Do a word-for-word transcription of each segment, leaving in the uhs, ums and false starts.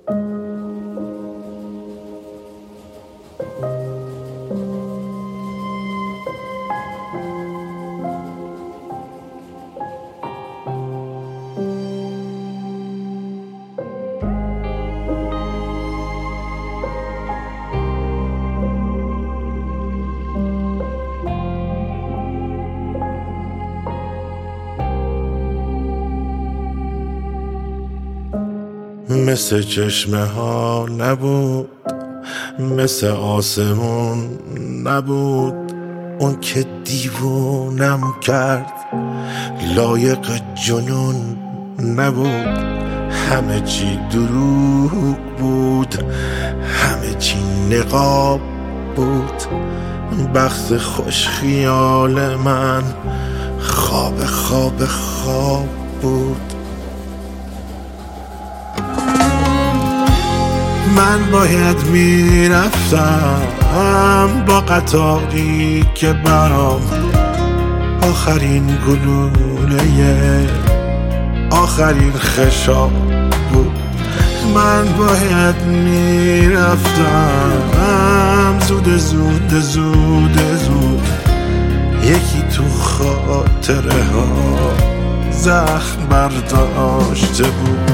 مثل چشمه ها نبود، مثل آسمون نبود، اون که دیوونم کرد لایق جنون نبود. همه چی دروغ بود، همه چی نقاب بود، بخت خوش خیال من خواب خواب خواب بود. من باید میرفتم با قطاری که برام آخرین گلوله آخرین خشاب بود. من باید میرفتم زود زود زود زود، یکی تو خاطره ها زخم برداشته بود.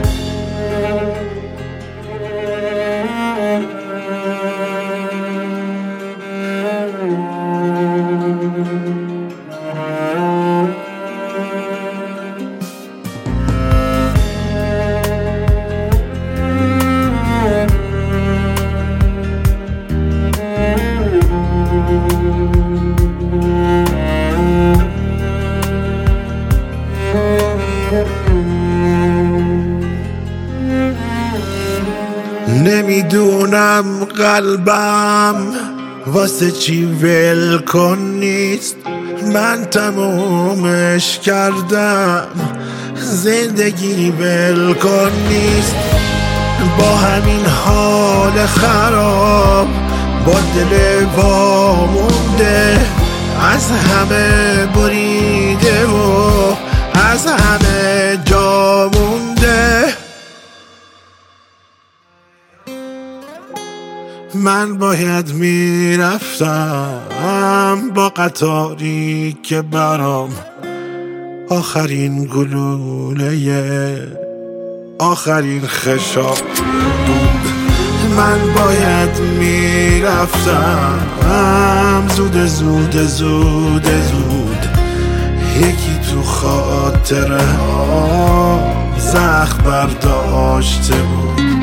نمیدونم قلبم واسه چی ول کن نیست، من تمومش کردم زندگی ول کن نیست. با همین حال خراب با دل وامونده، از همه بریده و از همه جا مونده. من باید میرفتم با قطاری که برام آخرین گلوله آخرین خشاب بود. من باید میرفتم زود زود زود زود، یکی تو خاطره ها زخم برداشته بود.